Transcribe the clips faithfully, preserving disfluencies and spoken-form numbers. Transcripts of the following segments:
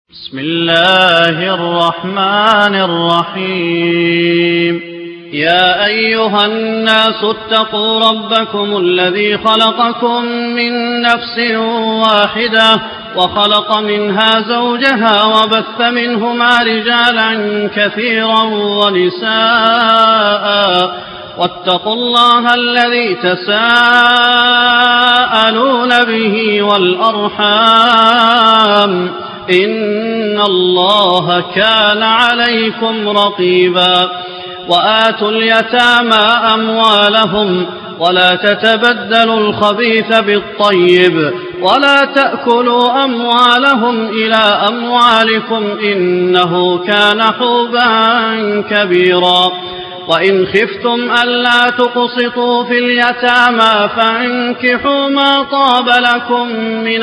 بسم الله الرحمن الرحيم. يا أيها الناس اتقوا ربكم الذي خلقكم من نفس واحدة وخلق منها زوجها وبث منهما رجالا كثيرا ونساء واتقوا الله الذي تساءلون به والأرحام إن الله كان عليكم رقيبا. وآتوا اليتامى أموالهم ولا تتبدلوا الخبيث بالطيب ولا تأكلوا أموالهم إلى أموالكم إنه كان حوبا كبيرا. وإن خفتم ألا تقسطوا في اليتامى فانكحوا ما طاب لكم من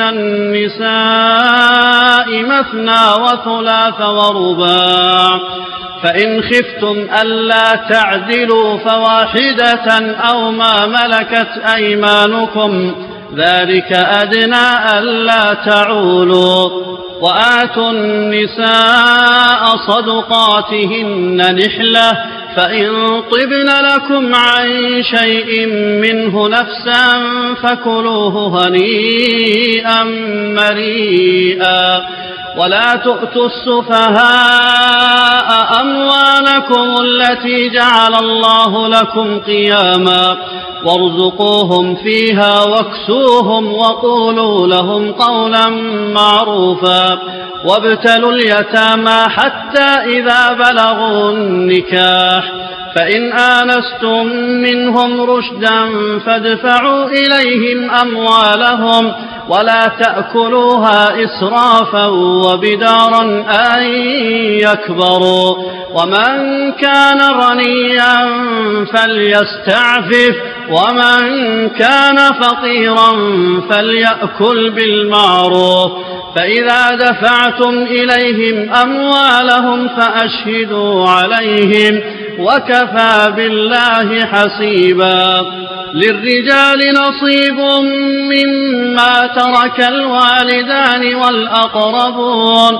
النساء مثنى وثلاث ورباع، فإن خفتم ألا تعدلوا فواحدة أو ما ملكت أيمانكم ذلك أدنى ألا تعولوا. وآتوا النساء صدقاتهن نحلة فإن طبن لكم عن شيء منه نفسا فكلوه هنيئا مريئا. ولا تؤتوا السفهاء أموالكم التي جعل الله لكم قياما وارزقوهم فيها واكسوهم وقولوا لهم قولا معروفا. وابتلوا اليتامى حتى إذا بلغوا النكاح فإن آنستم منهم رشدا فادفعوا إليهم أموالهم ولا تأكلوها إسرافا وبدارا أن يكبروا. ومن كان غنيا فليستعفف ومن كان فقيرا فليأكل بالمعروف. فإذا دفعتم إليهم أموالهم فأشهدوا عليهم وكفى بالله حسيبا. للرجال نصيب مما ترك الوالدان والأقربون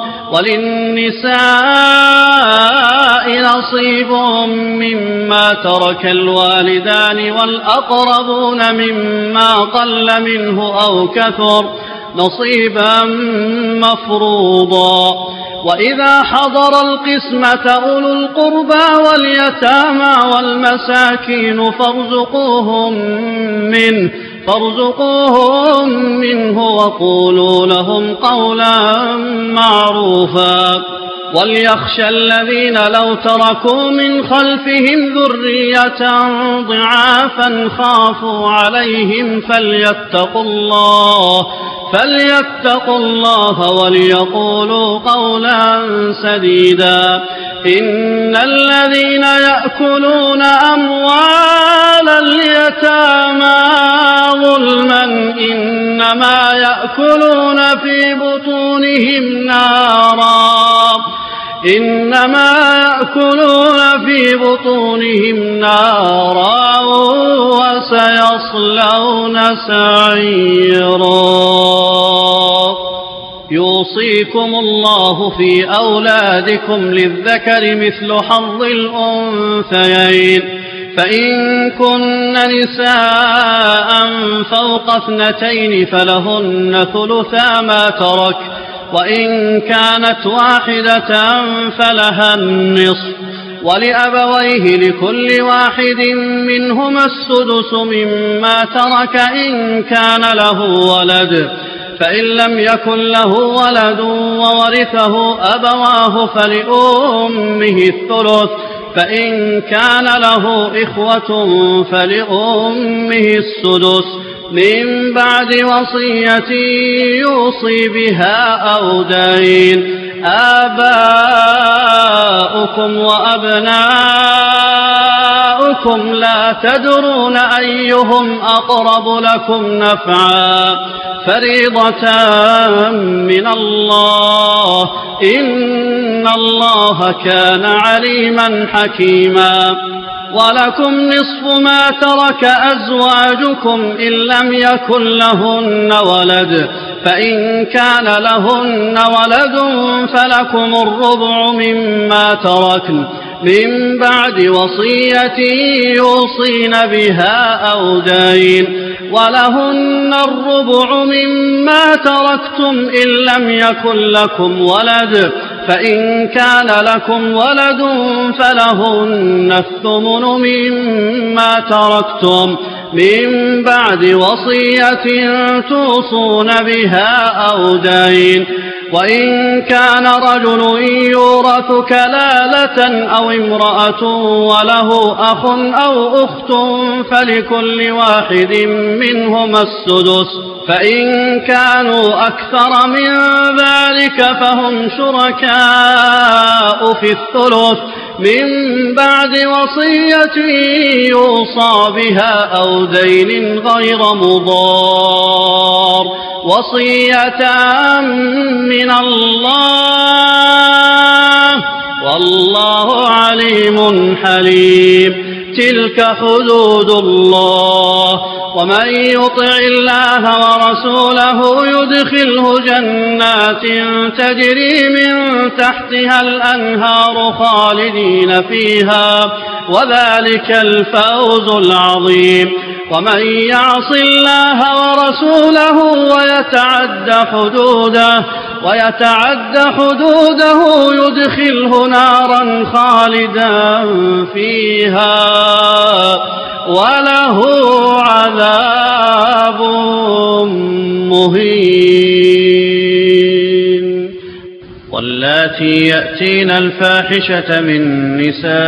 وللنساء نصيب مما ترك الوالدان والأقربون مما قل منه أو كثر نصيبا مفروضا. وإذا حضر القسمة أولو القربى واليتامى والمساكين فارزقوهم منه فارزقوهم منه وقولوا لهم قولا معروفا. وليخشى الذين لو تركوا من خلفهم ذرية ضعافا خافوا عليهم فليتقوا الله فليتقوا الله وليقولوا قولا سديدا. إن الذين يأكلون أموال اليتامى ظلما إنما يأكلون في بطونهم نارا إنما يأكلون في بطونهم نارا وسيصلون سعيرا. يوصيكم الله في أولادكم للذكر مثل حظ الأنثيين فإن كن نساء فوق اثنتين فلهن ثلثا ما ترك وإن كانت واحدة فلها النصف ولأبويه لكل واحد منهما السدس مما ترك إن كان له ولد فإن لم يكن له ولد وورثه أبواه فلأمه الثلث فإن كان له إخوة فلأمه السدس من بعد وصية يوصي بها أو دين. آباؤكم وأبناؤكم لا تدرون أيهم أقرب لكم نفعا فريضة من الله إن الله كان عليما حكيما. ولكم نصف ما ترك أزواجكم إن لم يكن لهن ولد، فإن كان لهن ولد فلكم الربع مما تركن من بعد وصية يوصين بها أو دين، ولهن الربع مما تركتم إن لم يكن لكم ولد، فإن كان لكم ولد فلهن الثمن مما تركتم من بعد وصية توصون بها أو دين. وإن كان رجل يورث كلالة أو امرأة وله أخ أو أخت فلكل واحد منهما السدس، فإن كانوا أكثر من ذلك فهم شركاء في الثلث من بعد وصية يوصى بها أو دين غير مضار، وصية من الله والله عليم حليم. تلك حدود الله، ومن يطع الله ورسوله يدخله جنات تجري من تحتها الأنهار خالدين فيها، وذلك الفوز العظيم. ومن يعص الله ورسوله ويتعد حدوده ويتعد حدوده يدخله نارا خالدا فيها وله عذاب مهين. واللاتي يأتين الفاحشة من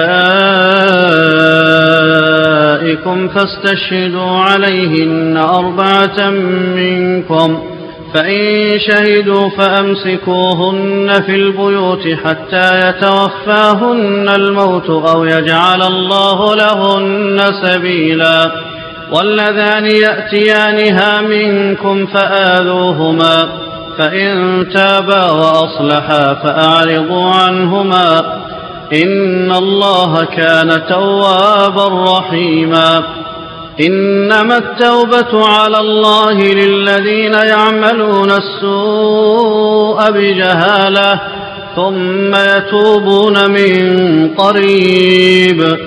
نسائكم فاستشهدوا عليهن أربعة منكم، فإن شهدوا فأمسكوهن في البيوت حتى يتوفاهن الموت أو يجعل الله لهن سبيلا. واللذان يأتيانها منكم فآذوهما، فإن تابا وأصلحا فأعرضوا عنهما، إن الله كان توابا رحيما. إنما التوبة على الله للذين يعملون السوء بجهالة ثم يتوبون من قريب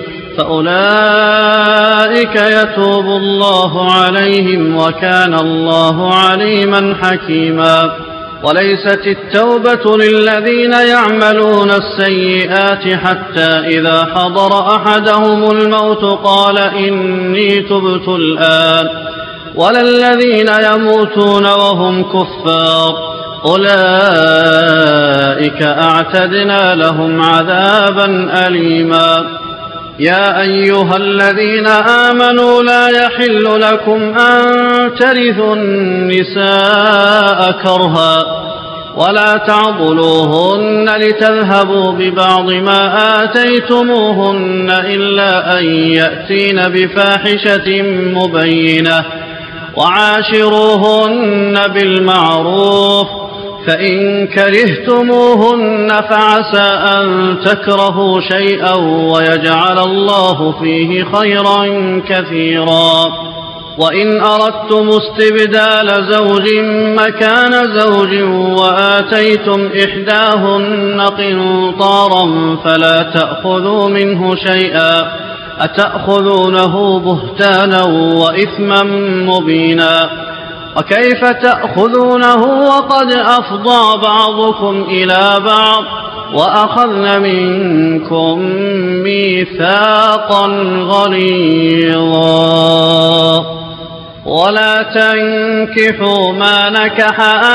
فأولئك يتوب الله عليهم وكان الله عليما حكيما. وليست التوبة للذين يعملون السيئات حتى إذا حضر أحدهم الموت قال إني تبت الآن، ولا الذين يموتون وهم كفار أولئك أعتدنا لهم عذابا أليما. يا أيها الذين آمنوا لا يحل لكم أن ترثوا النساء كرها ولا تعضلوهن لتذهبوا ببعض ما آتيتموهن إلا أن يأتين بفاحشة مبينة، وعاشروهن بالمعروف، فإن كرهتموهن فعسى أن تكرهوا شيئا ويجعل الله فيه خيرا كثيرا. وإن أردتم استبدال زوج مكان زوج وآتيتم إحداهن قنطارا فلا تأخذوا منه شيئا، أتأخذونه بهتانا وإثما مبينا. وكيف تأخذونه وقد أفضى بعضكم إلى بعض وأخذن منكم ميثاقا غليظا. ولا تنكحوا ما نكح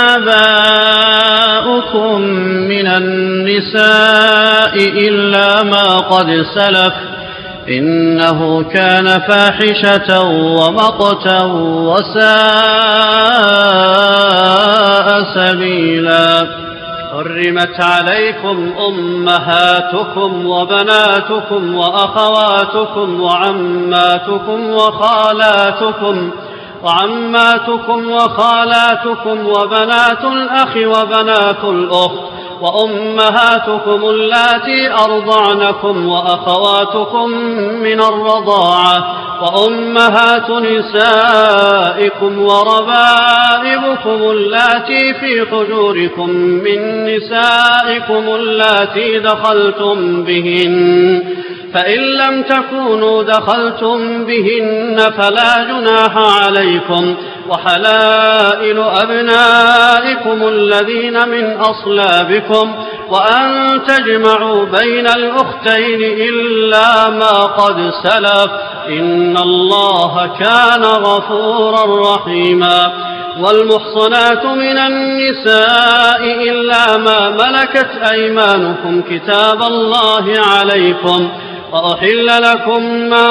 آباؤكم من النساء إلا ما قد سلف إنه كان فاحشة ومقتا وساء سبيلا. حرمت عليكم أمهاتكم وبناتكم وأخواتكم وعماتكم وخالاتكم وعماتكم وخالاتكم وبنات الأخ وبنات الأخت وأمهاتكم اللاتي أرضعنكم وأخواتكم من الرضاعة وأمهات نسائكم وربائبكم اللاتي في حجوركم من نسائكم اللاتي دخلتم بهن فإن لم تكونوا دخلتم بهن فلا جناح عليكم وحلائل أبنائكم الذين من أصلابكم وأن تجمعوا بين الأختين إلا ما قد سلف إن الله كان غفورا رحيما والمحصنات من النساء إلا ما ملكت أيمانكم كتاب الله عليكم وأحل لكم ما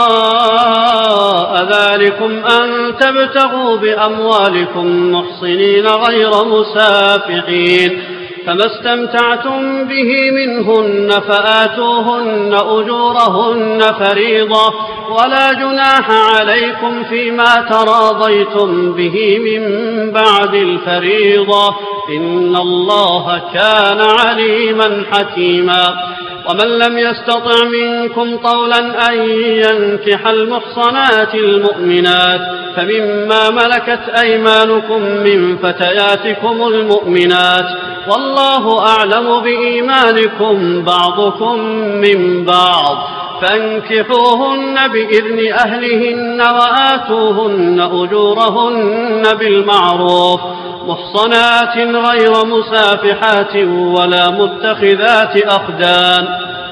وراء ذلكم أن تبتغوا بأموالكم محصنين غير مسافحين فما استمتعتم به منهن فآتوهن أجورهن فريضة ولا جناح عليكم فيما تراضيتم به من بعد الفريضة إن الله كان عليما حكيما ومن لم يستطع منكم طولا أن ينكح المحصنات المؤمنات فمما ملكت أيمانكم من فتياتكم المؤمنات والله أعلم بإيمانكم بعضكم من بعض فانكحوهن بإذن أهلهن وآتوهن أجورهن بالمعروف محصنات غير مسافحات ولا متخذات أخدان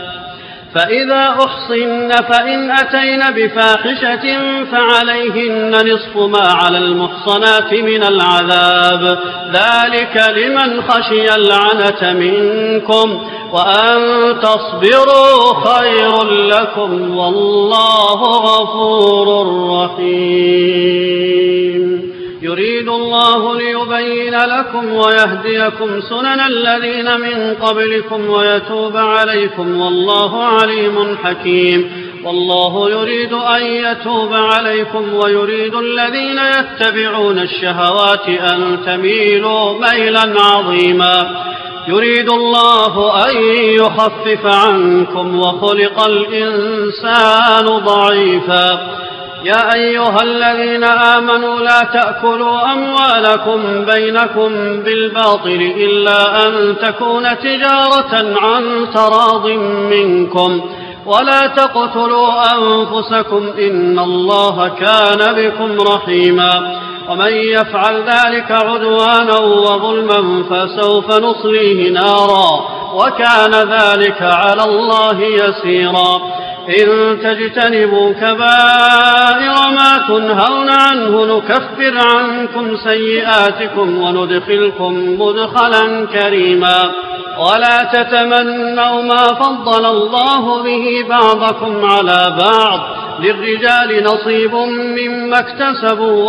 فإذا أحصن فإن أتين بفاحشة فعليهن نصف ما على المحصنات من العذاب ذلك لمن خشي العنة منكم وأن تصبروا خير لكم والله غفور رحيم يريد الله ليبين لكم ويهديكم سنن الذين من قبلكم ويتوب عليكم والله عليم حكيم والله يريد أن يتوب عليكم ويريد الذين يتبعون الشهوات أن تميلوا ميلا عظيما يريد الله أن يخفف عنكم وخلق الإنسان ضعيفا يا أيها الذين آمنوا لا تأكلوا أموالكم بينكم بالباطل إلا أن تكون تجارة عن تراض منكم ولا تقتلوا أنفسكم إن الله كان بكم رحيما ومن يفعل ذلك عدوانا وظلما فسوف نصليه نارا وكان ذلك على الله يسيرا إن تجتنبوا كبائر ما تنهون عنه نكفر عنكم سيئاتكم وندخلكم مدخلا كريما ولا تتمنوا ما فضل الله به بعضكم على بعض للرجال نصيب مما اكتسبوا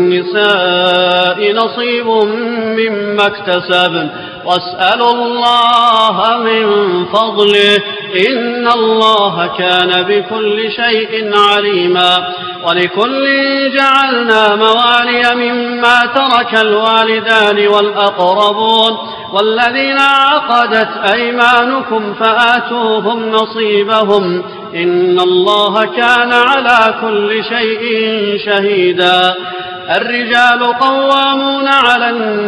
وللنساء نصيب مما اكتسبن واسألوا الله من فضله إن الله كان بكل شيء عليما ولكل جعلنا موالي مما ترك الوالدان والأقربون والذين عقدت أيمانكم فآتوهم نصيبهم إن الله كان على كل شيء شهيدا الرجال قوامون على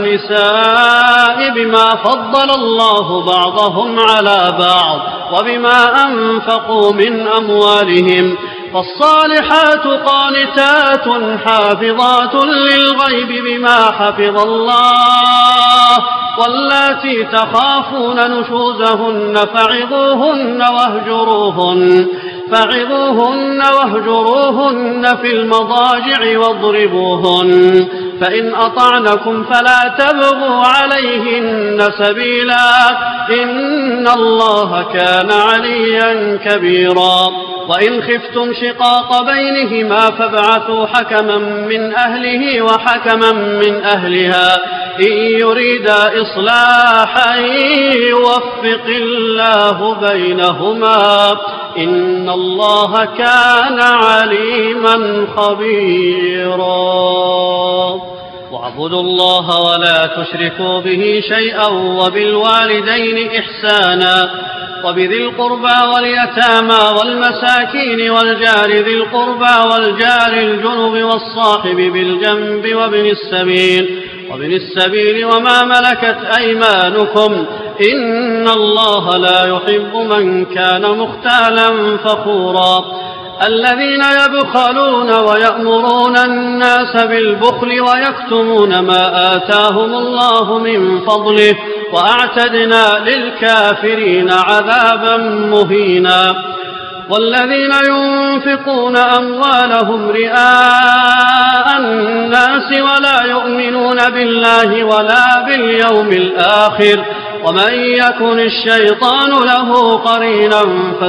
النساء بما فضل الله بعضهم على بعض وبما أنفقوا من أموالهم فالصالحات قانتات حافظات للغيب بما حفظ الله واللاتي تخافون نشوزهن فعظوهن واهجروهن فعظوهن واهجروهن في المضاجع واضربوهن فإن أطعنكم فلا تبغوا عليهن سبيلا إن الله كان عليا كبيرا وإن خفتم شقاق بينهما فابعثوا حكما من أهله وحكما من أهلها إن يريدا إصلاحا يوفق الله بينهما إن الله كان عليما خبيرا واعبدوا الله ولا تشركوا به شيئا وبالوالدين إحسانا وبذي القربى واليتامى والمساكين والجار ذي القربى والجار الجنب والصاحب بالجنب وابن السبيل وابن السبيل وما ملكت أيمانكم إن الله لا يحب من كان مختالا فخورا الذين يبخلون ويأمرون الناس بالبخل ويكتمون ما آتاهم الله من فضله وأعتدنا للكافرين عذابا مهينا والذين ينفقون أموالهم رئاء الناس ولا يؤمنون بالله ولا باليوم الآخر ومن يكن الشيطان له قرينا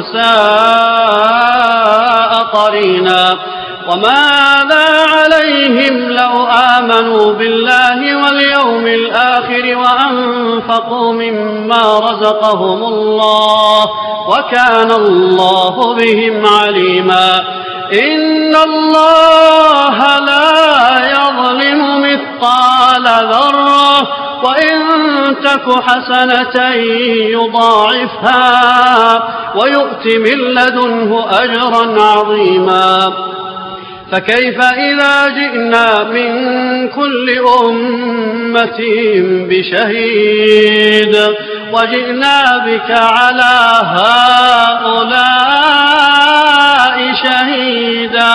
فساء قرينا وماذا عليهم لو آمنوا بالله واليوم الآخر وأنفقوا مما رزقهم الله وكان الله بهم عليما إن الله لا يظلم مثقال ذرة وإن تك حسنة يضاعفها ويؤت من لدنه أجرا عظيما فكيف إذا جئنا من كل أمة بشهيد وجئنا بك على هؤلاء شهيدا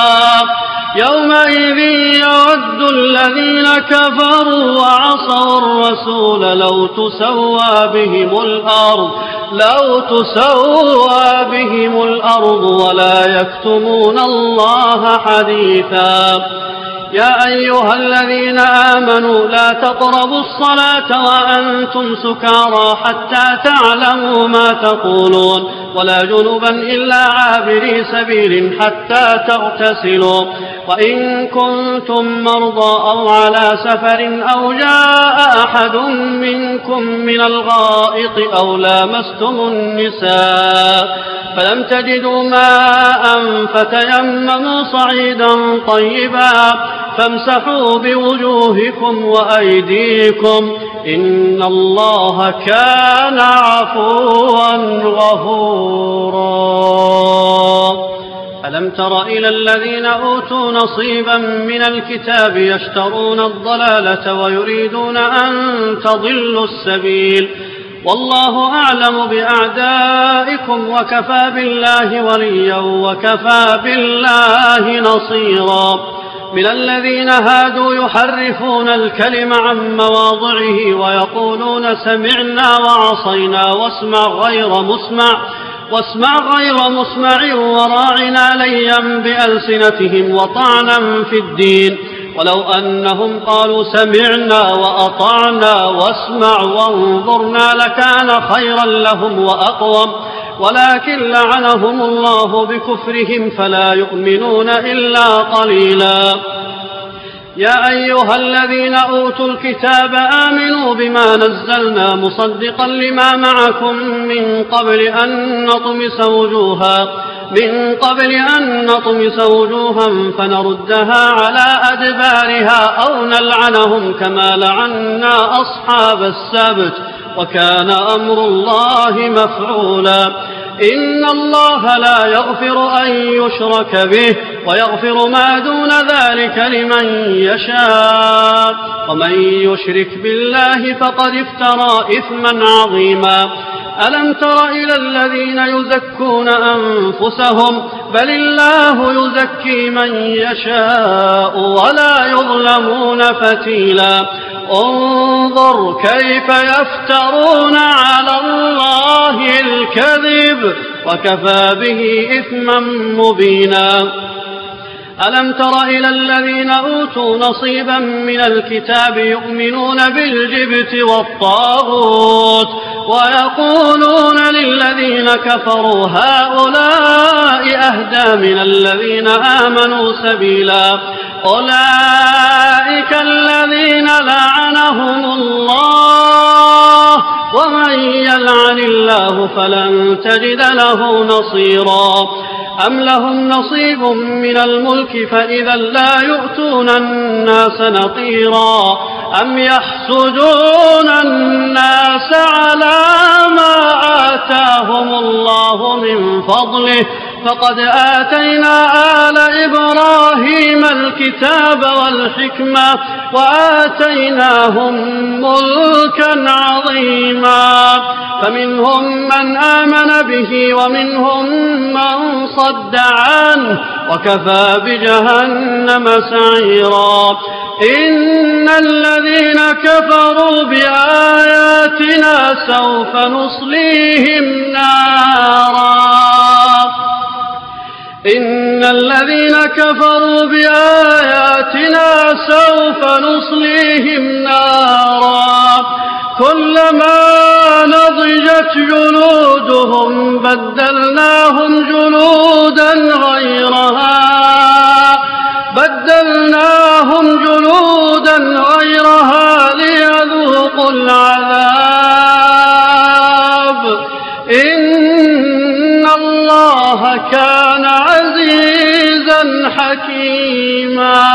يومئذ يود الذين كفروا وعصوا الرسول لو تسوى بهم الأرض لو تسوى بهم الأرض ولا يكتمون الله حديثا يا أيها الذين آمنوا لا تقربوا الصلاة وأنتم سكارى حتى تعلموا ما تقولون ولا جنبا إلا عابري سبيل حتى تغتسلوا وإن كنتم مرضى أو على سفر أو جاء أحد منكم من الغائط أو لامستم النساء فلم تجدوا ماء فتيمموا صعيدا طيبا فامسحوا بوجوهكم وأيديكم إن الله كان عفوا غفورا ألم تر إلى الذين أوتوا نصيبا من الكتاب يشترون الضلالة ويريدون أن تضلوا السبيل والله أعلم بأعدائكم وكفى بالله وليا وكفى بالله نصيرا من الذين هادوا يحرفون الكلم عن مواضعه ويقولون سمعنا وعصينا واسمع غير مسمع واسمع غير مسمع وراعنا ليا بألسنتهم وطعنا في الدين ولو أنهم قالوا سمعنا وأطعنا واسمع وانظرنا لكان خيرا لهم وأقوم ولكن لعنهم الله بكفرهم فلا يؤمنون إلا قليلا يا أيها الذين أوتوا الكتاب آمنوا بما نزلنا مصدقا لما معكم من قبل أن نطمس وجوها من قبل أن نطمس وجوها فنردها على أدبارها أو نلعنهم كما لعنا أصحاب السبت وكان أمر الله مفعولا إن الله لا يغفر أن يشرك به ويغفر ما دون ذلك لمن يشاء ومن يشرك بالله فقد افترى إثما عظيما ألم تر إلى الذين يزكون أنفسهم بل الله يزكي من يشاء ولا يظلمون فتيلا انظر كيف يفترون على الله الكذب وكفى به إثما مبينا ألم تر إلى الذين أوتوا نصيبا من الكتاب يؤمنون بالجبت والطاغوت ويقولون للذين كفروا هؤلاء أهدى من الذين آمنوا سبيلا أولئك الذين لعنهم الله ومن يلعن الله فلن تجد له نصيرا أم لهم نصيب من الملك فإذا لا يؤتون الناس نقيرا أم يحسدون الناس على ما آتاهم الله من فضله فقد آتينا آل إبراهيم الكتاب والحكمة وآتيناهم ملكا عظيما فمنهم من آمن به ومنهم من صد عنه وكفى بجهنم سعيرا إن الذين كفروا بآياتنا سوف نصليهم نارا إن الذين كفروا بآياتنا سوف نصليهم نارا كلما نضجت جلودهم بدلناهم جلودا غيرها بدلناهم جلودا غيرها ليذوقوا العذاب إن الله كان عزيزا حكيما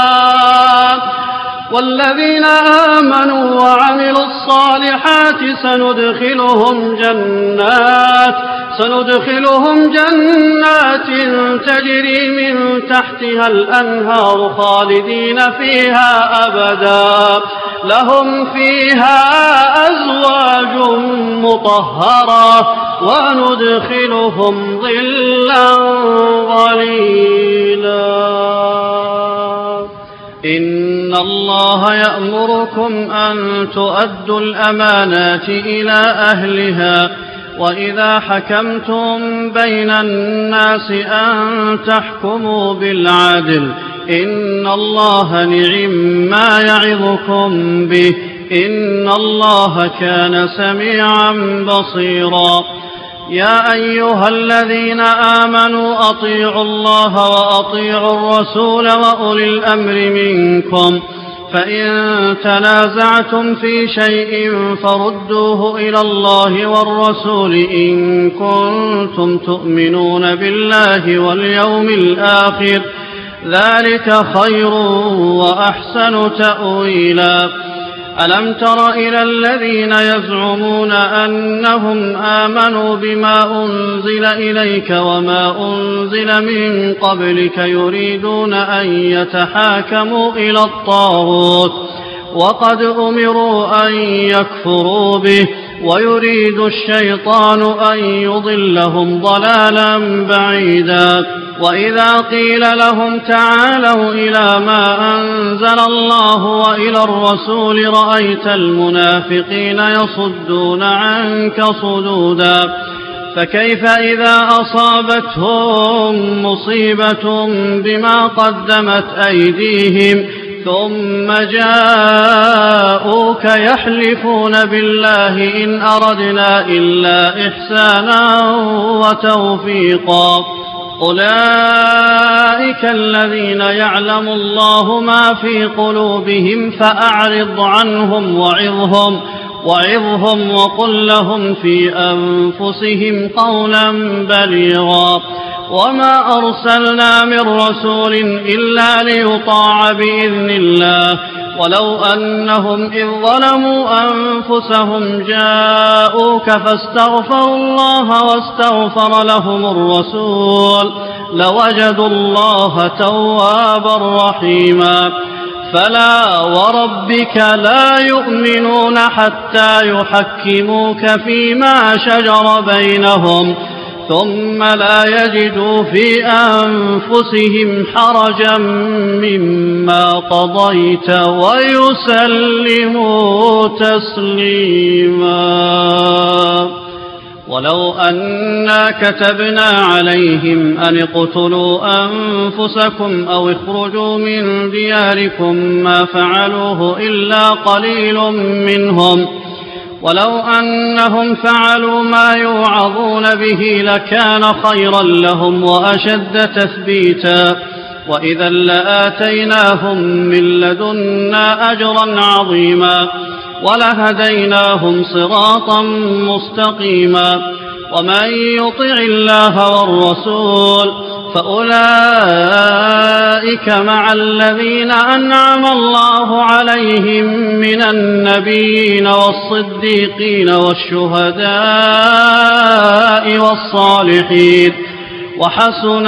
والذين آمنوا وعملوا الصالحات سندخلهم جنات سندخلهم جنات تجري من تحتها الأنهار خالدين فيها أبدا لهم فيها أزواج مطهرة وندخلهم ظلا ظليلا إن الله يأمركم أن تؤدوا الأمانات إلى أهلها وإذا حكمتم بين الناس أن تحكموا بالعدل إن الله نعم ما يعظكم به إن الله كان سميعا بصيرا يا أيها الذين آمنوا أطيعوا الله وأطيعوا الرسول وأولي الأمر منكم فإن تنازعتم في شيء فردوه إلى الله والرسول إن كنتم تؤمنون بالله واليوم الآخر ذلك خير وأحسن تأويلا ألم تر إلى الذين يزعمون أنهم آمنوا بما أنزل إليك وما أنزل من قبلك يريدون أن يتحاكموا إلى الطاغوت وقد أمروا أن يكفروا به ويريد الشيطان أن يضلهم ضلالا بعيدا وإذا قيل لهم تعالوا إلى ما أنزل الله وإلى الرسول رأيت المنافقين يصدون عنك صدودا فكيف إذا أصابتهم مصيبة بما قدمت أيديهم ثم جاءوك يحلفون بالله إن أردنا إلا إحسانا وتوفيقا أولئك الذين يعلم الله ما في قلوبهم فأعرض عنهم وعظهم وعظهم وقل لهم في أنفسهم قولا بليغا وما أرسلنا من رسول إلا ليطاع بإذن الله ولو أنهم إذ ظلموا أنفسهم جاءوك فاستغفروا الله واستغفر لهم الرسول لوجدوا الله توابا رحيما فلا وربك لا يؤمنون حتى يحكموك فيما شجر بينهم ثم لا يجدوا في أنفسهم حرجا مما قضيت ويسلموا تسليما ولو أنا كتبنا عليهم أن اقتلوا أنفسكم أو اخرجوا من دياركم ما فعلوه إلا قليل منهم ولو أنهم فعلوا ما يوعظون به لكان خيرا لهم وأشد تثبيتا وإذا لآتيناهم من لدنا أجرا عظيما ولهديناهم صراطا مستقيما ومن يطع الله والرسول فأولئك مع الذين أنعم الله عليهم من النبيين والصديقين والشهداء والصالحين وحسن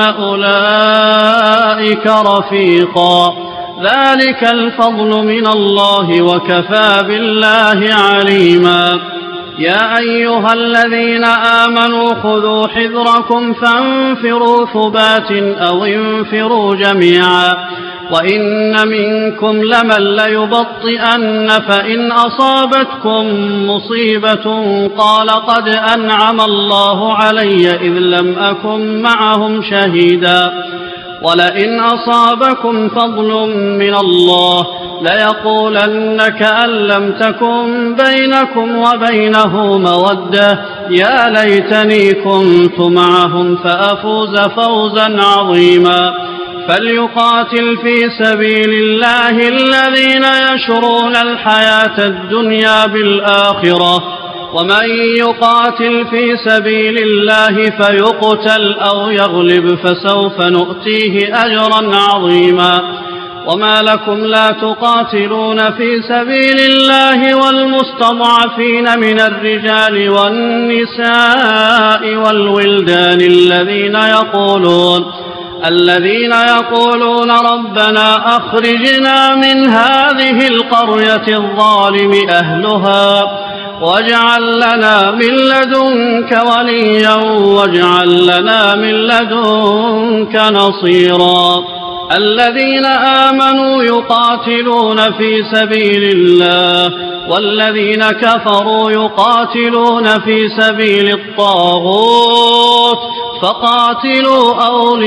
أولئك رفيقا ذلك الفضل من الله وكفى بالله عليما يا أيها الذين آمنوا خذوا حذركم فانفروا ثبات أو انفروا جميعا وإن منكم لمن ليبطئن فإن أصابتكم مصيبة قال قد أنعم الله علي إذ لم أكن معهم شهيدا ولئن أصابكم فضل من الله ليقولن كأن لم تكن بينكم وبينه مودة يا ليتني كنت معهم فأفوز فوزا عظيما فليقاتل في سبيل الله الذين يشرون الحياة الدنيا بالآخرة ومن يقاتل في سبيل الله فيقتل أو يغلب فسوف نؤتيه أجرا عظيما وما لكم لا تقاتلون في سبيل الله والمستضعفين من الرجال والنساء والولدان الذين يقولون الذين يقولون ربنا أخرجنا من هذه القرية الظالم أهلها واجعل لنا من لدنك وليا واجعل لنا من لدنك نصيرا الذين آمنوا يقاتلون في سبيل الله والذين كفروا يقاتلون في سبيل الطاغوت فقاتلوا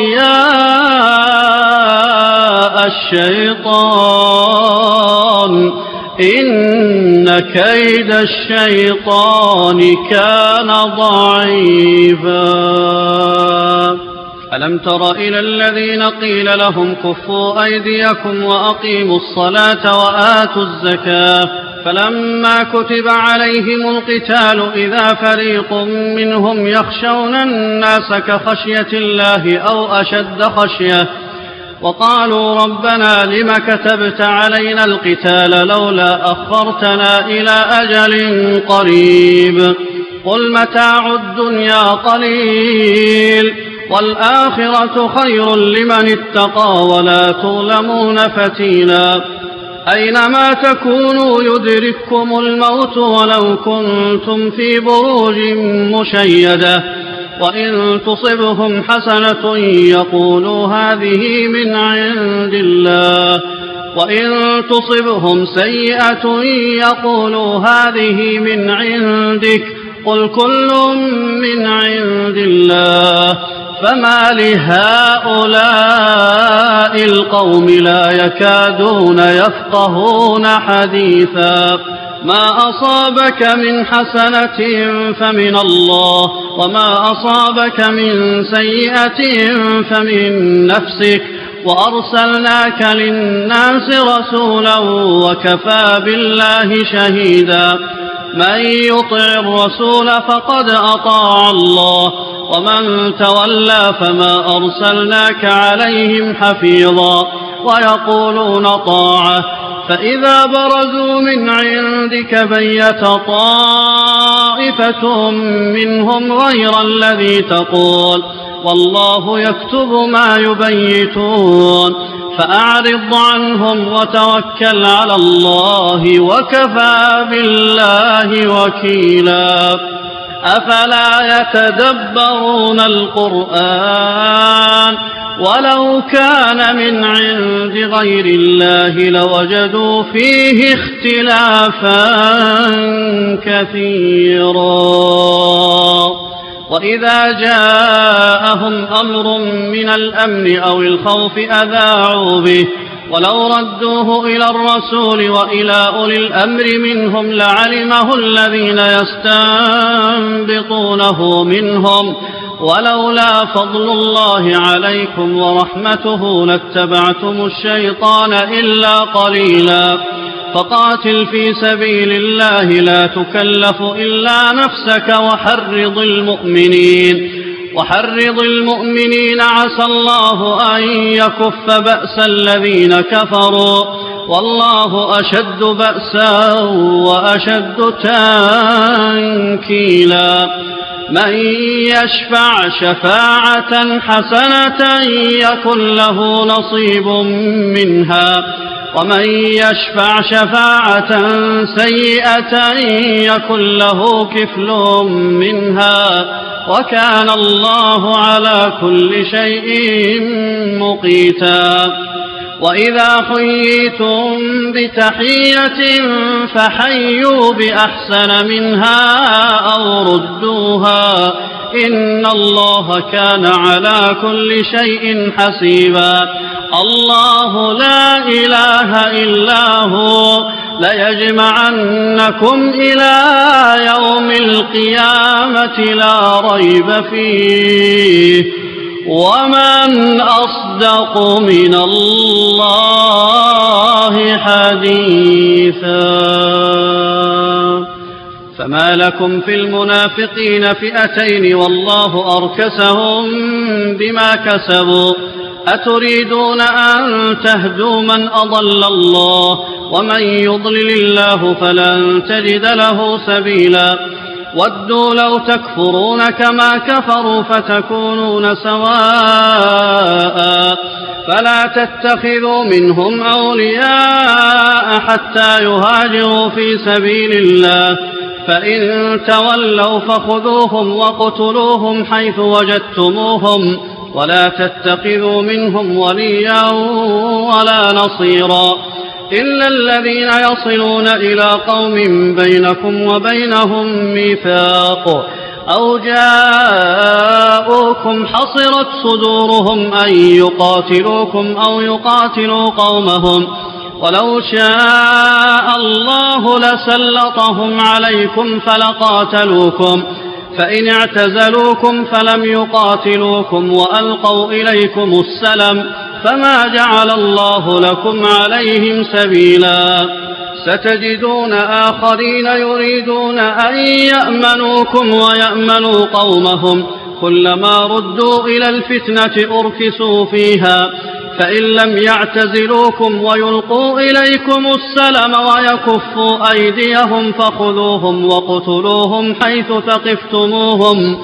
أولياء الشيطان إن كيد الشيطان كان ضعيفا ألم تر إلى الذين قيل لهم كفوا أيديكم وأقيموا الصلاة وآتوا الزكاة فلما كتب عليهم القتال إذا فريق منهم يخشون الناس كخشية الله أو أشد خشية وقالوا ربنا لم كتبت علينا القتال لولا أخرتنا إلى أجل قريب قل متاع الدنيا قليل والآخرة خير لمن اتقى ولا تظلمون فتيلا أينما تكونوا يدرككم الموت ولو كنتم في بروج مشيدة وإن تصبهم حسنة يقولوا هذه من عند الله وإن تصبهم سيئة يقولوا هذه من عندك قل كل من عند الله فما لهؤلاء القوم لا يكادون يفقهون حديثا ما أصابك من حسنة فمن الله وما أصابك من سيئة فمن نفسك وأرسلناك للناس رسولا وكفى بالله شهيدا من يطع الرسول فقد أطاع الله ومن تولى فما أرسلناك عليهم حفيظا ويقولون طاعة فإذا برزوا من عندك بيت طائفة منهم غير الذي تقول والله يكتب ما يبيتون فأعرض عنهم وتوكل على الله وكفى بالله وكيلا أفلا يتدبرون القرآن ولو كان من عند غير الله لوجدوا فيه اختلافا كثيرا وإذا جاءهم أمر من الأمن أو الخوف أذاعوا به ولو ردوه إلى الرسول وإلى أولي الأمر منهم لعلمه الذين يستنبطونه منهم ولولا فضل الله عليكم ورحمته لاتبعتم الشيطان إلا قليلا فقاتل في سبيل الله لا تكلف إلا نفسك وحرض المؤمنين وحرض المؤمنين عسى الله أن يكف بأس الذين كفروا والله أشد بأسا وأشد تنكيلا من يشفع شفاعة حسنة يكن له نصيب منها ومن يشفع شفاعة سيئة يكن له كفل منها وكان الله على كل شيء مقيتا وإذا حييتم بتحية فحيوا بأحسن منها أو ردوها إن الله كان على كل شيء حسيبا الله لا إله إلا هو ليجمعنكم إلى يوم القيامة لا ريب فيه ومن أصدق من الله حديثا فما لكم في المنافقين فئتين والله أركسهم بما كسبوا أتريدون أن تهدوا من أضل الله ومن يضلل الله فلن تجد له سبيلا ودوا لو تكفرون كما كفروا فتكونون سواء فلا تتخذوا منهم أولياء حتى يهاجروا في سبيل الله فإن تولوا فخذوهم واقتلوهم حيث وجدتموهم ولا تتخذوا منهم وليا ولا نصيرا إلا الذين يصلون إلى قوم بينكم وبينهم ميثاق أو جاءوكم حصرت صدورهم أن يقاتلوكم أو يقاتلوا قومهم ولو شاء الله لسلطهم عليكم فلقاتلوكم فإن اعتزلوكم فلم يقاتلوكم وألقوا إليكم السلم فما جعل الله لكم عليهم سبيلا ستجدون آخرين يريدون أن يأمنوكم ويأمنوا قومهم كلما ردوا إلى الفتنة أركسوا فيها فإن لم يعتزلوكم ويلقوا إليكم السلم ويكفوا أيديهم فخذوهم وقتلوهم حيث ثقفتموهم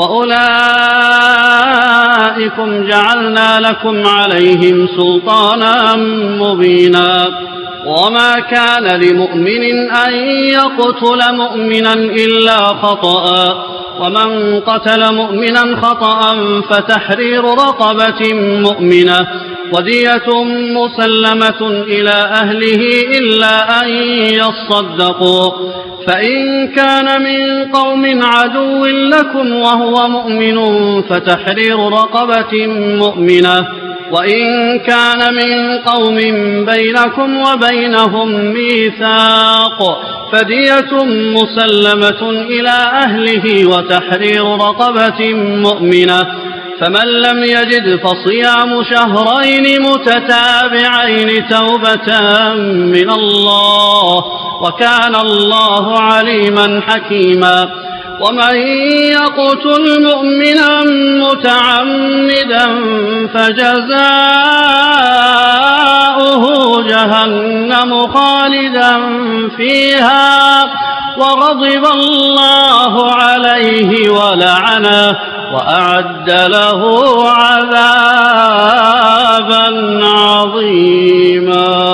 وأولئكم جعلنا لكم عليهم سلطانا مبينا وما كان لمؤمن أن يقتل مؤمنا إلا خطأ ومن قتل مؤمنا خطأ فتحرير رقبة مؤمنة ودية مسلمة إلى أهله إلا أن يصدقوا فإن كان من قوم عدو لكم وهو مؤمن فتحرير رقبة مؤمنة وإن كان من قوم بينكم وبينهم ميثاق فدية مسلمة إلى أهله وتحرير رقبة مؤمنة فمن لم يجد فصيام شهرين متتابعين توبة من الله وكان الله عليما حكيما ومن يقتل مؤمنا متعمدا فجزاؤه جهنم خالدا فيها وغضب الله عليه ولعنه وأعد له عذابا عظيما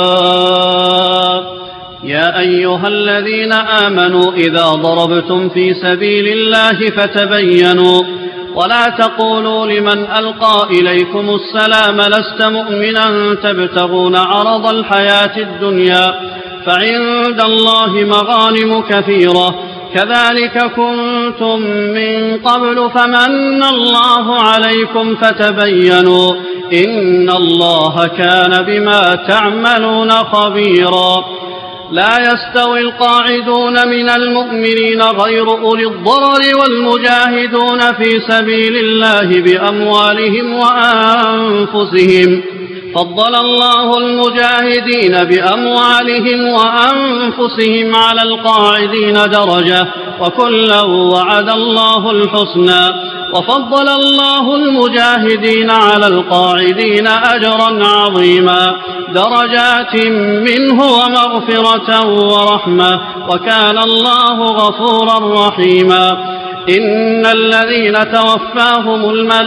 يا أيها الذين آمنوا إذا ضربتم في سبيل الله فتبينوا ولا تقولوا لمن ألقى إليكم السلام لست مؤمنا تبتغون عرض الحياة الدنيا فعند الله مغانم كثيرة كذلك كنتم من قبل فمن الله عليكم فتبينوا إن الله كان بما تعملون خبيرا لا يستوي القاعدون من المؤمنين غير أولي الضرر والمجاهدون في سبيل الله بأموالهم وأنفسهم فضل الله المجاهدين بأموالهم وأنفسهم على القاعدين درجة وكلا وعد الله الحسنى وفضل الله المجاهدين على القاعدين أجرا عظيما درجات منه ومغفرة ورحمة وكان الله غفورا رحيما. إن الذين توفاهم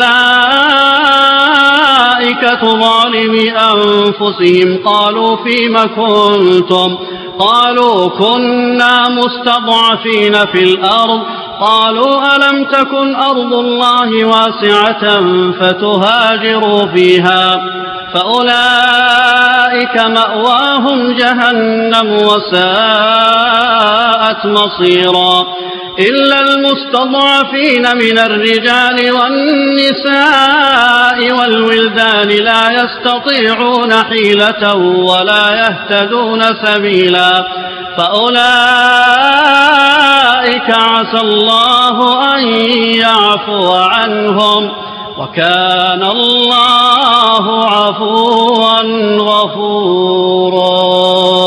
الملائكة ظالمي أنفسهم قالوا فيم كنتم قالوا كنا مستضعفين في الأرض قالوا ألم تكن أرض الله واسعة فتهاجروا فيها فأولئك مأواهم جهنم وساءت مصيرا إلا المستضعفين من الرجال والنساء والولدان لا يستطيعون حيلة ولا يهتدون سبيلا فأولئك عسى الله أن يعفو عنهم وكان الله عفوا غفورا.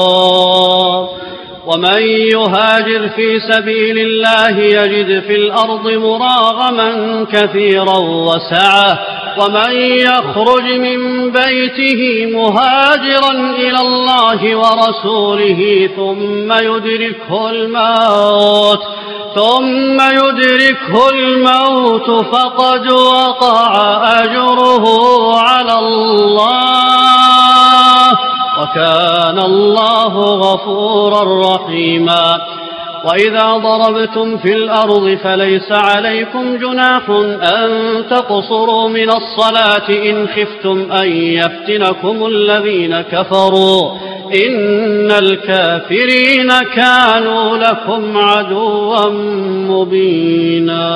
ومن يهاجر في سبيل الله يجد في الأرض مراغما كثيرا وسعة ومن يخرج من بيته مهاجرا إلى الله ورسوله ثم يدركه الموت ثم يدركه الموت فقد وقع أجره على الله وكان الله غفورا رحيما. وإذا ضربتم في الأرض فليس عليكم جناح أن تقصروا من الصلاة إن خفتم أن يفتنكم الذين كفروا إن الكافرين كانوا لكم عدوا مبينا.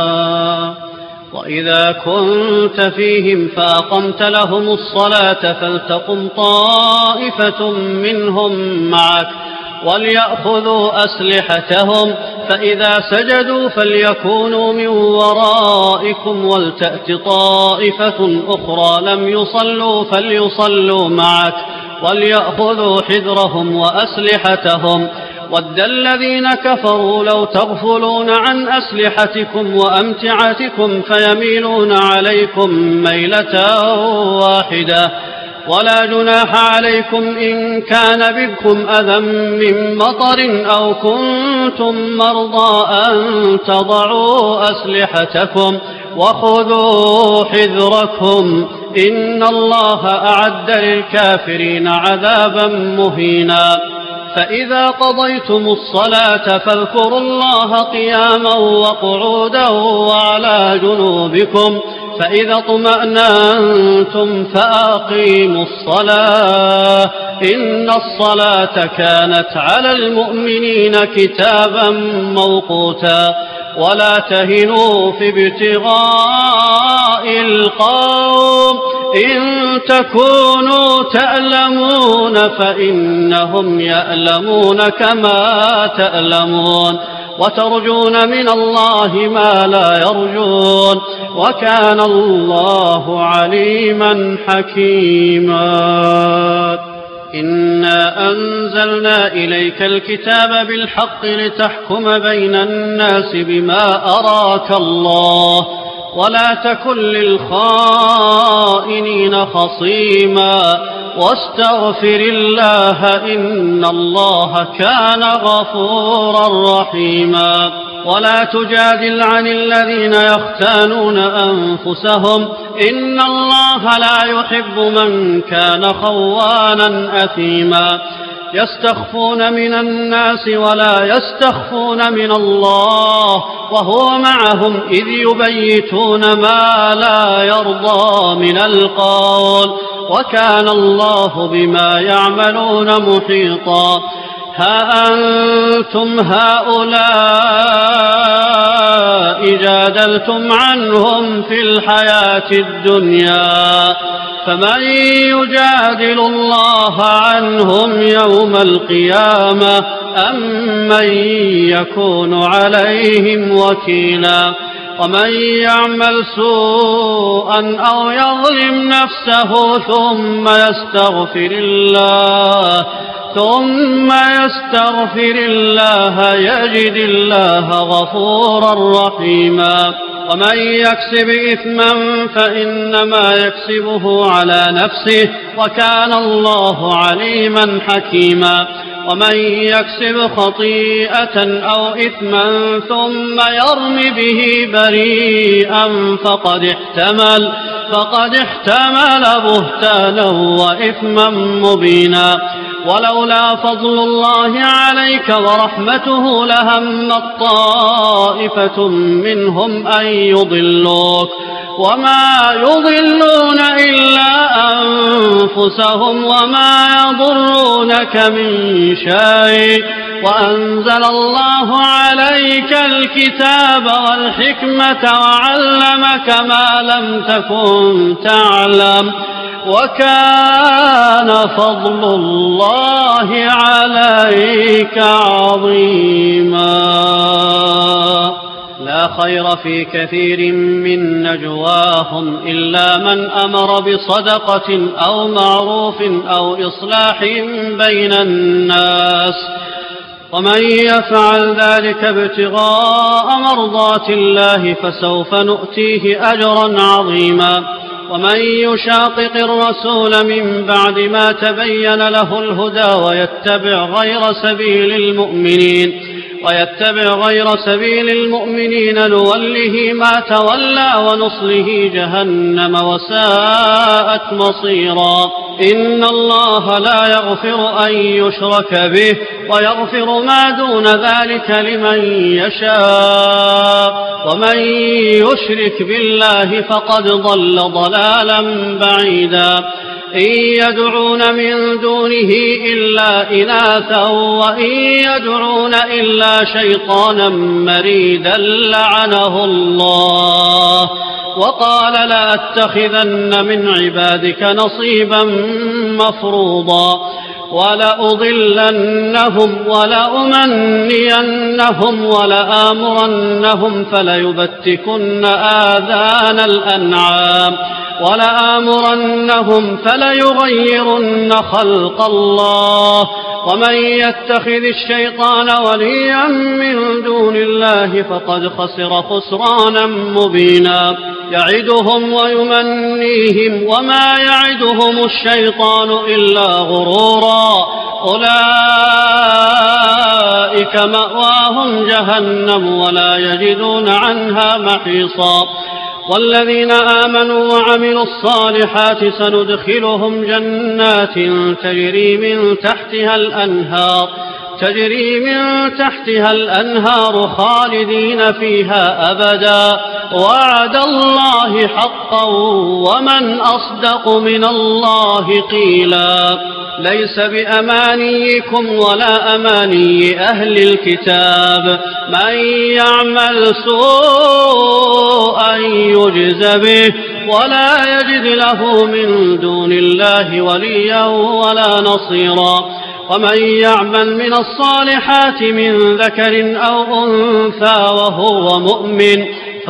وإذا كنت فيهم فأقمت لهم الصلاة فلتقم طائفة منهم معك وليأخذوا أسلحتهم فإذا سجدوا فليكونوا من ورائكم ولتأت طائفة أخرى لم يصلوا فليصلوا معك وليأخذوا حذرهم وأسلحتهم ود الذين كفروا لو تغفلون عن أسلحتكم وأمتعتكم فيميلون عليكم ميلة واحدة ولا جناح عليكم إن كان بكم أذى من مطر أو كنتم مرضى أن تضعوا أسلحتكم وخذوا حذركم إن الله أعد للكافرين عذابا مهينا. فإذا قضيتم الصلاة فاذكروا الله قياما وقعودا وعلى جنوبكم فإذا اطمأننتم فأقيموا الصلاة إن الصلاة كانت على المؤمنين كتابا موقوتا. ولا تهنوا في ابتغاء القوم إن تكونوا تألمون فإنهم يألمون كما تألمون وترجون من الله ما لا يرجون وكان الله عليما حكيما. إنا أنزلنا إليك الكتاب بالحق لتحكم بين الناس بما أراك الله ولا تكن للخائنين خصيما واستغفر الله إن الله كان غفورا رحيما. ولا تجادل عن الذين يختانون أنفسهم إن الله لا يحب من كان خوانا أثيما. يستخفون من الناس ولا يستخفون من الله وهو معهم إذ يبيتون ما لا يرضى من القول وكان الله بما يعملون محيطا. ها أنتم هؤلاء جادلتم عنهم في الحياة الدنيا فمن يجادل الله عنهم يوم القيامة أم من يكون عليهم وكيلا. ومن يعمل سوءا أو يظلم نفسه ثم يستغفر الله ثم يستغفر الله يجد الله غفورا رحيما. ومن يكسب إثما فإنما يكسبه على نفسه وكان الله عليما حكيما. ومن يكسب خطيئة أو إثما ثم يرم به بريئا فقد احتمل فقد احتمل بهتانا وإثما مبينا. ولولا فضل الله عليك ورحمته لهمت طائفة منهم أن يضلوك وما يضلون إلا أنفسهم وما يضرونك من شيء وأنزل الله عليك الكتاب والحكمة وعلمك ما لم تكن تعلم وكان فضل الله عليك عظيما. لا خير في كثير من نجواهم إلا من أمر بصدقة أو معروف أو إصلاح بين الناس ومن يفعل ذلك ابتغاء مرضات الله فسوف نؤتيه أجرا عظيما. ومن يشاقق الرسول من بعد ما تبين له الهدى ويتبع غير سبيل المؤمنين ويتبع غير سبيل المؤمنين نوله ما تولى ونصله جهنم وساءت مصيرا. إن الله لا يغفر أن يشرك به ويغفر ما دون ذلك لمن يشاء ومن يشرك بالله فقد ضل ضلالا بعيدا. إن يدعون من دونه إلا إناثا وإن يدعون إلا شيطانا مريدا لعنه الله وقال لأتخذن من عبادك نصيبا مفروضا ولأضلنهم ولأمنينهم ولآمرنهم فليبتكن آذان الأنعام ولآمرنهم فليغيرن خلق الله ومن يتخذ الشيطان وليا من دون الله فقد خسر خسرانا مبينا. يعدهم ويمنيهم وما يعدهم الشيطان إلا غرورا. أولئك مأواهم جهنم ولا يجدون عنها محيصا. والذين آمنوا وعملوا الصالحات سندخلهم جنات تجري من تحتها الأنهار تجري من تحتها الأنهار خالدين فيها أبدا وعد الله حقا ومن أصدق من الله قيلا. ليس بأمانيكم ولا أماني أهل الكتاب من يعمل سوءا يجز به ولا يجد له من دون الله وليا ولا نصيرا. ومن يعمل من الصالحات من ذكر أو أنثى وهو مؤمن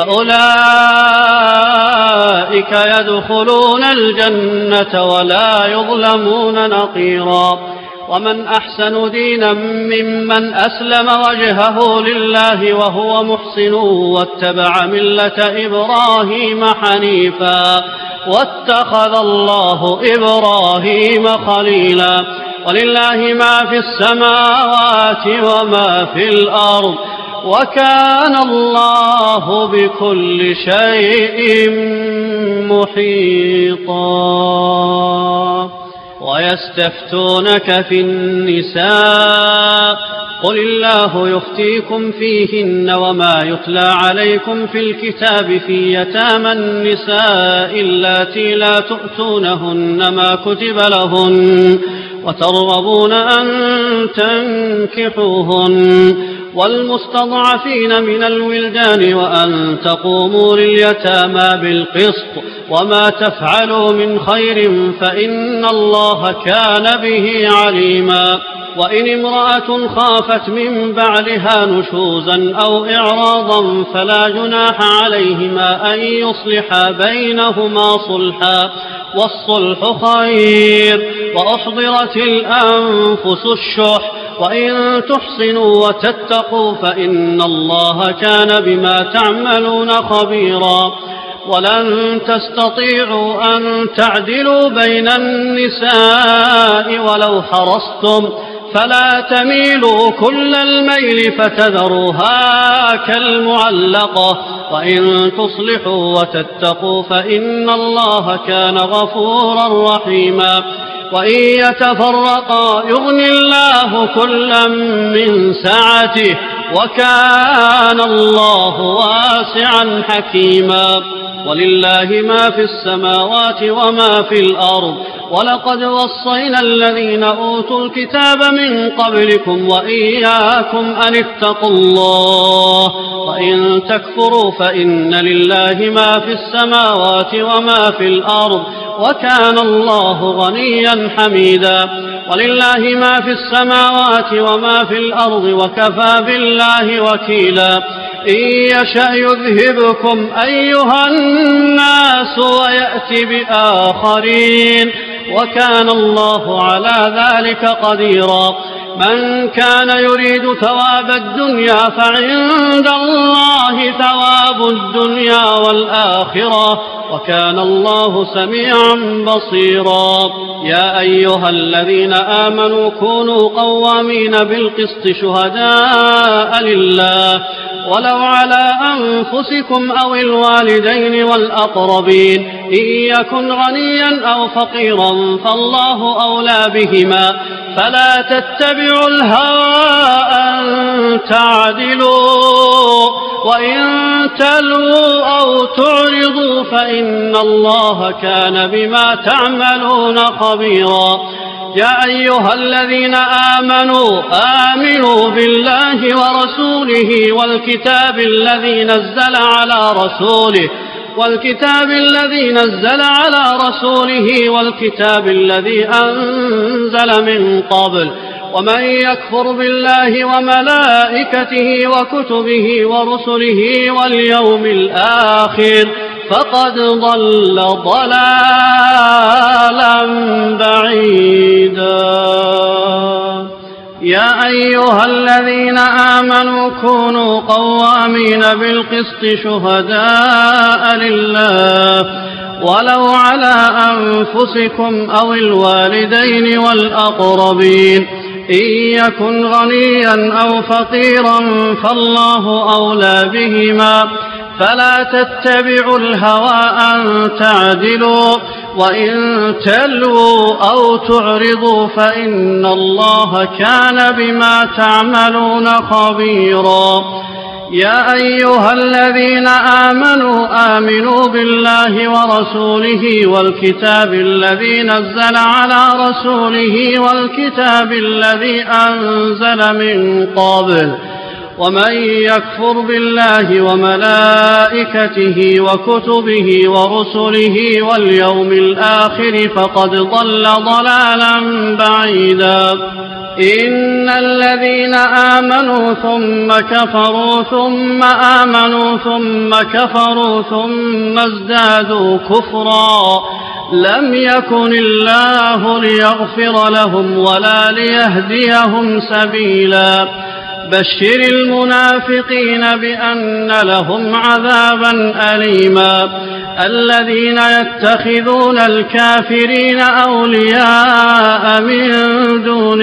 فأولئك يدخلون الجنة ولا يظلمون نقيرا. ومن أحسن دينا ممن أسلم وجهه لله وهو محسن واتبع ملة إبراهيم حنيفا واتخذ الله إبراهيم خليلا. ولله ما في السماوات وما في الأرض وكان الله بكل شيء محيطا. ويستفتونك في النساء قل الله يفتيكم فيهن وما يتلى عليكم في الكتاب في يتامى النساء اللاتي لا تؤتونهن ما كتب لهن وترغبون أن تنكحوهن والمستضعفين من الولدان وأن تقوموا لليتامى بالقسط وما تفعلوا من خير فإن الله كان به عليما. وإن امرأة خافت من بعلها نشوزا أو إعراضا فلا جناح عليهما أن يصلحا بينهما صلحا والصلح خير. وأحضرت الأنفس الشح وإن تحسنوا وتتقوا فإن الله كان بما تعملون خبيرا ولن تستطيعوا أن تعدلوا بين النساء ولو حرصتم فلا تميلوا كل الميل فتذروها كالمعلقة وإن تصلحوا وتتقوا فإن الله كان غفورا رحيما وإن يتفرقا يغني الله كلا من سعته وكان الله واسعا حكيما ولله ما في السماوات وما في الأرض ولقد وصينا الذين أوتوا الكتاب من قبلكم وإياكم أن اتقوا الله وإن تكفروا فإن لله ما في السماوات وما في الأرض وكان الله غنيا حميدا ولله ما في السماوات وما في الأرض وكفى بالله وكيلا إن يشأ يذهبكم أيها الناس ويأتي بآخرين وكان الله على ذلك قديرا من كان يريد ثواب الدنيا فعند الله ثواب الدنيا والآخرة وكان الله سميعا بصيرا يا أيها الذين آمنوا كونوا قوامين بالقسط شهداء لله ولو على أنفسكم أو الوالدين والأقربين إن يكن غنيا أو فقيرا فالله أولى بهما فلا تتبعوا الهوى أن تعدلوا وإن تلووا أو تعرضوا فإن الله كان بما تعملون خبيرا يا أيها الذين آمنوا آمنوا بالله ورسوله والكتاب الذي نزل على رسوله والكتاب الذي نزل على رسوله والكتاب الذي أنزل من قبل ومن يكفر بالله وملائكته وكتبه ورسله واليوم الآخر فقد ضل ضلالا بعيدا يا أيها الذين آمنوا كونوا قوامين بالقسط شهداء لله ولو على أنفسكم أو الوالدين والأقربين إن يكن غنيا أو فقيرا فالله أولى بهما فلا تتبعوا الهوى أن تعدلوا وإن تلووا أو تعرضوا فإن الله كان بما تعملون خبيرا يا أيها الذين آمنوا آمنوا بالله ورسوله والكتاب الذي نزل على رسوله والكتاب الذي أنزل من قبل ومن يكفر بالله وملائكته وكتبه ورسله واليوم الآخر فقد ضل ضلالا بعيدا إن الذين آمنوا ثم كفروا ثم آمنوا ثم كفروا ثم ازدادوا كفرا لم يكن الله ليغفر لهم ولا ليهديهم سبيلا بشر المنافقين بأن لهم عذابا أليما الذين يتخذون الكافرين أولياء من دون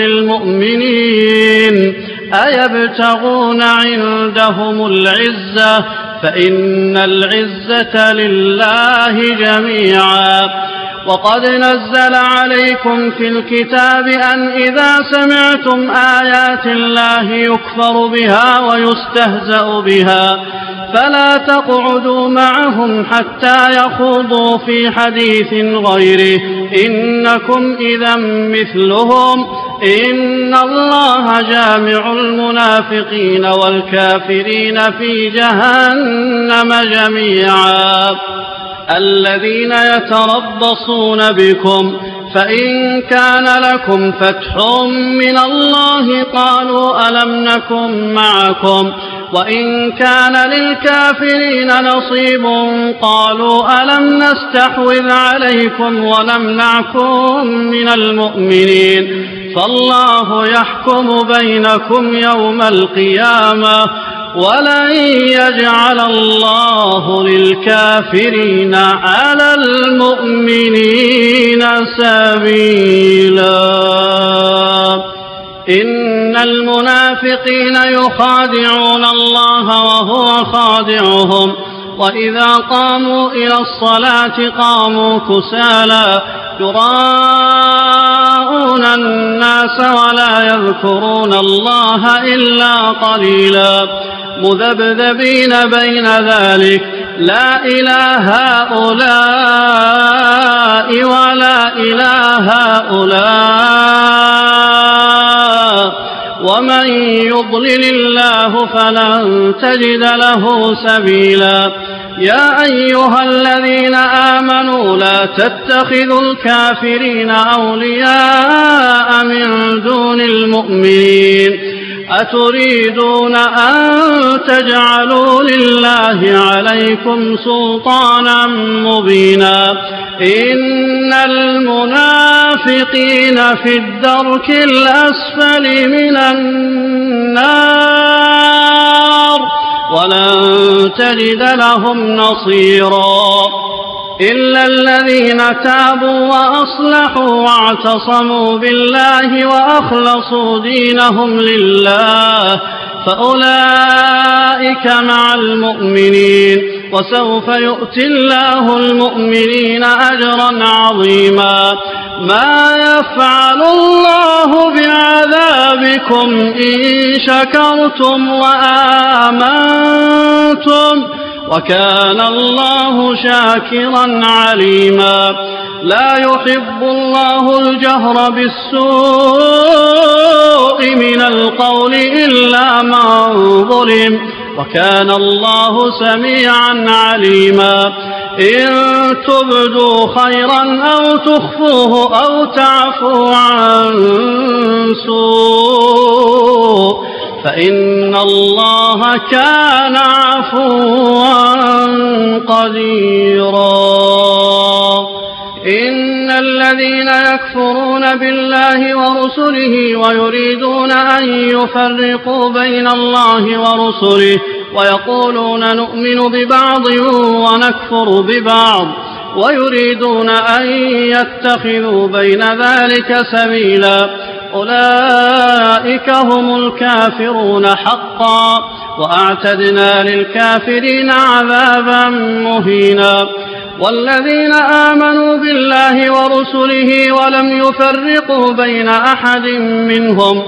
المؤمنين أيبتغون عندهم العزة فإن العزة لله جميعا وقد نزل عليكم في الكتاب أن إذا سمعتم آيات الله يكفر بها ويستهزأ بها فلا تقعدوا معهم حتى يخوضوا في حديث غيره إنكم إذا مثلهم إن الله جامع المنافقين والكافرين في جهنم جميعا الذين يتربصون بكم فإن كان لكم فتح من الله قالوا ألم نكن معكم وإن كان للكافرين نصيب قالوا ألم نستحوذ عليكم ونمنعكم من المؤمنين فالله يحكم بينكم يوم القيامة ولن يجعل الله للكافرين على المؤمنين سبيلا. إن المنافقين يخادعون الله وهو خادعهم وإذا قاموا إلى الصلاة قاموا كسالى يراءون الناس ولا يذكرون الله إلا قليلا مذبذبين بين ذلك لا إله هؤلاء ولا إله هؤلاء ومن يضلل الله فلن تجد له سبيلا. يا أيها الذين آمنوا لا تتخذوا الكافرين أولياء من دون المؤمنين أتريدون أن تجعلوا لله عليكم سلطانا مبينا إن المنافقين في الدرك الأسفل من النار ولن تجد لهم نصيرا إلا الذين تابوا وأصلحوا واعتصموا بالله وأخلصوا دينهم لله فأولئك مع المؤمنين وسوف يؤتي الله المؤمنين أجرا عظيما. ما يفعل الله بعذابكم إن شكرتم وآمنتم وكان الله شاكرا عليما. لا يحب الله الجهر بالسوء من القول إلا من ظلم وكان الله سميعا عليما. إن تبدوا خيرا أو تخفوه أو تعفوا عن سوء فإن الله كان عفوا قديرا. إن الذين يكفرون بالله ورسله ويريدون أن يفرقوا بين الله ورسله ويقولون نؤمن ببعض ونكفر ببعض ويريدون أن يتخذوا بين ذلك سبيلا أولئك هم الكافرون حقا وأعتدنا للكافرين عذابا مهينا. والذين آمنوا بالله ورسله ولم يفرقوا بين أحد منهم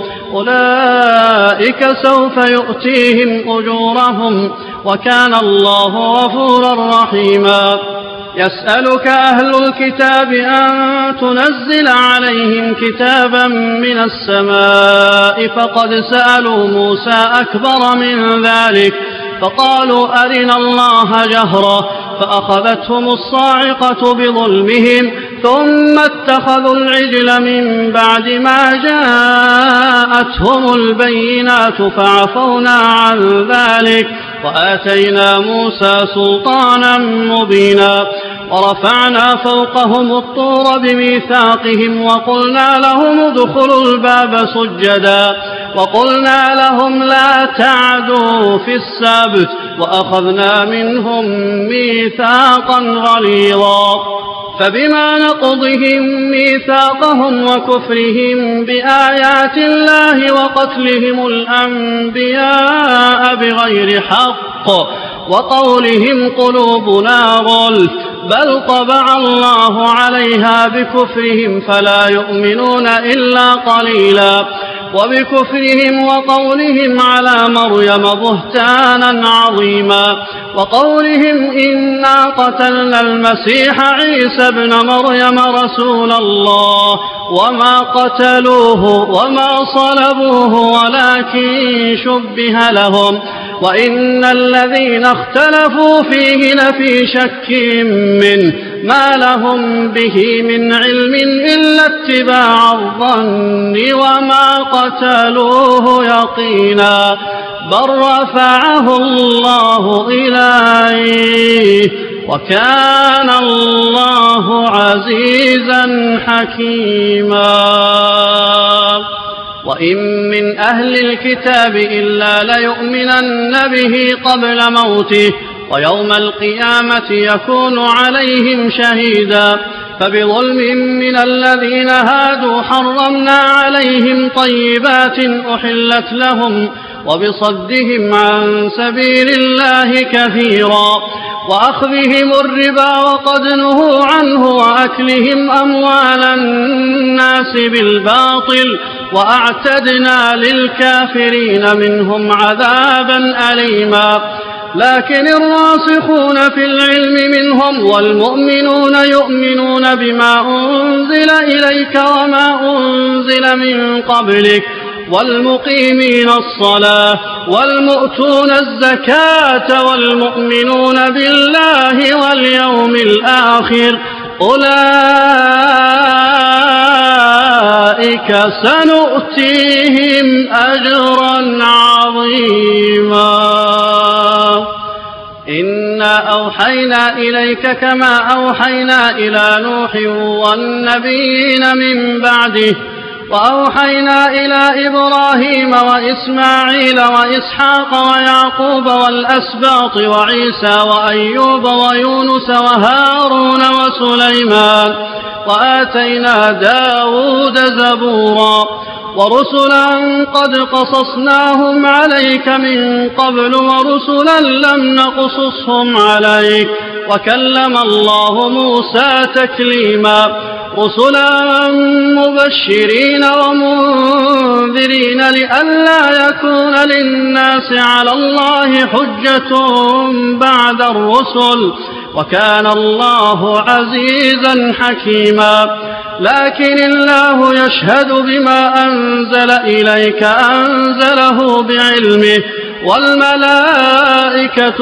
أولئك سوف يؤتيهم أجورهم وكان الله غفورا رحيما. يسألك أهل الكتاب أن تنزل عليهم كتابا من السماء فقد سألوا موسى أكبر من ذلك فقالوا أرنا الله جهرة فأخذتهم الصاعقة بظلمهم ثم اتخذوا العجل من بعد ما جاءتهم البينات فعفونا عن ذلك وآتينا موسى سلطانا مبينا. ورفعنا فوقهم الطور بميثاقهم وقلنا لهم ادخلوا الباب سجدا وقلنا لهم لا تعدوا في السبت وأخذنا منهم ميثاقا غليظا. فبما نقضهم ميثاقهم وكفرهم بآيات الله وقتلهم الأنبياء بغير حق وقولهم قلوبنا غلف بل طبع الله عليها بكفرهم فلا يؤمنون إلا قليلا. وبكفرهم وقولهم على مريم بهتانا عظيما وقولهم إنا قتلنا المسيح عيسى ابن مريم رسول الله وما قتلوه وما صلبوه ولكن شبه لهم وإن الذين اختلفوا فيه لفي شك منه ما لهم به من علم إلا اتباع الظن وما قتلوه يقينا بل رفعه الله إليه وكان الله عزيزا حكيما. وإن من أهل الكتاب إلا ليؤمنن به قبل موته ويوم القيامة يكون عليهم شهيدا فبظلم من الذين هادوا حرمنا عليهم طيبات أحلت لهم وبصدهم عن سبيل الله كثيرا وأخذهم الربا وقد نهوا عنه وأكلهم أموال الناس بالباطل وأعتدنا للكافرين منهم عذابا أليما. لكن الراسخون في العلم منهم والمؤمنون يؤمنون بما أنزل إليك وما أنزل من قبلك والمقيمين الصلاة والمؤتون الزكاة والمؤمنون بالله واليوم الآخر أولئك سنؤتيهم أجرا عظيما. إنا أوحينا إليك كما أوحينا إلى نوح والنبيين من بعده وأوحينا إلى إبراهيم وإسماعيل وإسحاق ويعقوب والأسباط وعيسى وأيوب ويونس وهارون وسليمان وآتينا داود زبورا ورسلا قد قصصناهم عليك من قبل ورسلا لم نقصصهم عليك وكلم الله موسى تكليما. رسلا مبشرين ومنذرين لئلا يكون للناس على الله حجة بعد الرسل وكان الله عزيزا حكيما. لكن الله يشهد بما أنزل إليك أنزله بعلمه والملائكة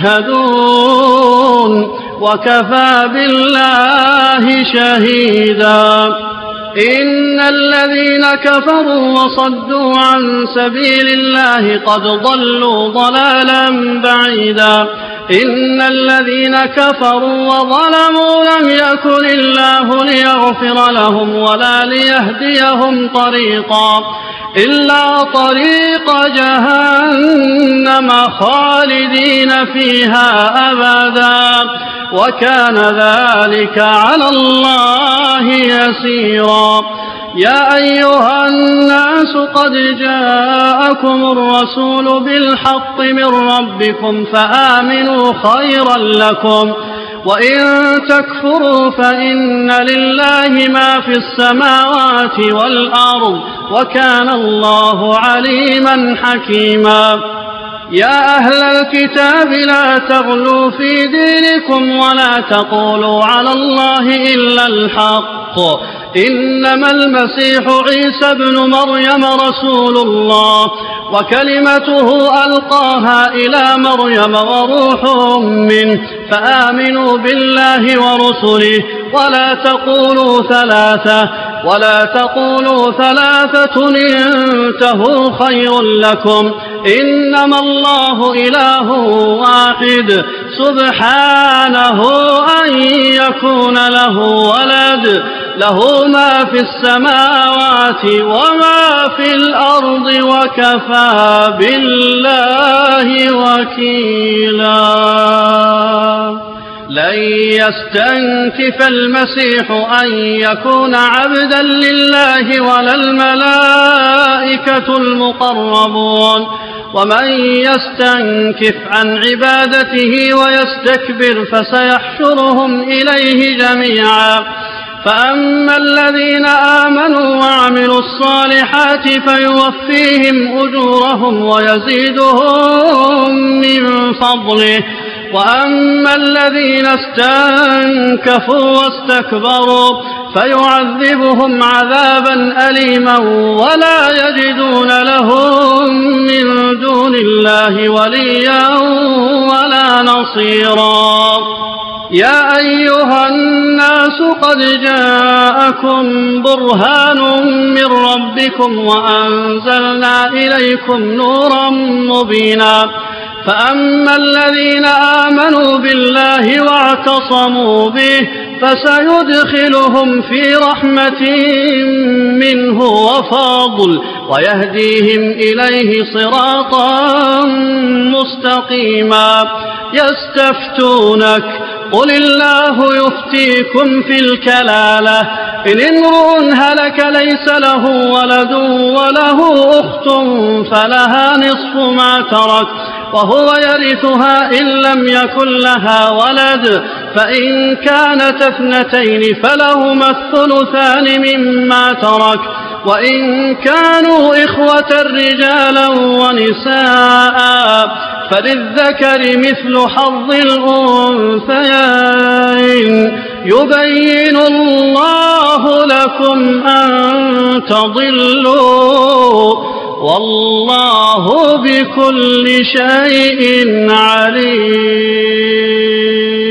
يشهدون وكفى بالله شهيدا. إن الذين كفروا وصدوا عن سبيل الله قد ضلوا ضلالا بعيدا. إن الذين كفروا وظلموا لم يكن الله ليغفر لهم ولا ليهديهم طريقا إلا طريق جهنم خالدين فيها أبدا وكان ذلك على الله يسيرا. يا أيها الناس قد جاءكم الرسول بالحق من ربكم فآمنوا خيرا لكم وإن تكفروا فإن لله ما في السماوات والأرض وكان الله عليما حكيما. يا أهل الكتاب لا تغلوا في دينكم ولا تقولوا على الله إلا الحق إنما المسيح عيسى ابن مريم رسول الله وكلمته ألقاها إلى مريم وروح منه فآمنوا بالله ورسله ولا تقولوا ثلاثة ولا تقولوا ثلاثة انتهوا خير لكم إنما الله إله واحد سبحانه أن يكون له ولد له ما في السماوات وما في الأرض وكفى بالله وكيلا. لن يستنكف المسيح أن يكون عبدا لله ولا الملائكة المقربون ومن يستنكف عن عبادته ويستكبر فسيحشرهم إليه جميعا. فأما الذين آمنوا وعملوا الصالحات فيوفيهم أجورهم ويزيدهم من فضله وأما الذين استنكفوا واستكبروا فيعذبهم عذابا أليما ولا يجدون لهم من دون الله وليا ولا نصيرا. يا أيها الناس قد جاءكم برهان من ربكم وأنزلنا إليكم نورا مبينا فأما الذين آمنوا بالله واعتصموا به فسيدخلهم في رحمة منه وفضل ويهديهم إليه صراطا مستقيما يستفتونك قل الله يفتيكم في الكلالة إن امرؤ هلك ليس له ولد وله أخت فلها نصف ما ترك وهو يرثها إن لم يكن لها ولد فإن كانت اثنتين فلهما الثلثان مما ترك وإن كانوا إخوة رجالا ونساء فللذكر مثل حظ الأنثيين يبين الله لكم أن تضلوا والله بكل شيء عليم.